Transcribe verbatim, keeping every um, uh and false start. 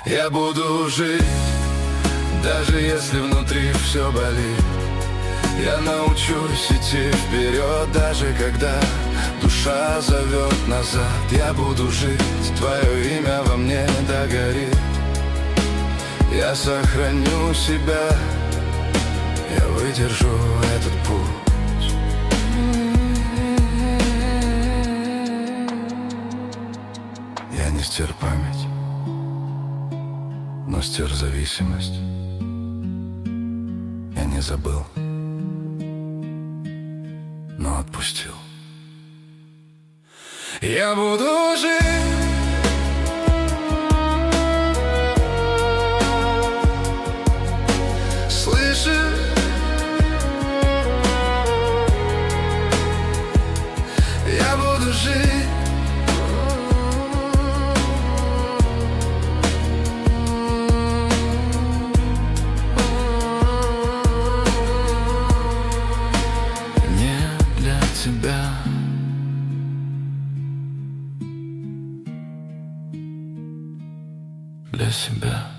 Я буду жить, даже если внутри все болит. Я научусь идти вперед, даже когда душа зовет назад. Я буду жить, твое имя во мне догорит. Я сохраню себя, я выдержу этот путь. Я не стер память, но стер зависимость. Я не забыл, но отпустил. Я буду жить, слышишь? Я буду жить. Тебя. Для себя.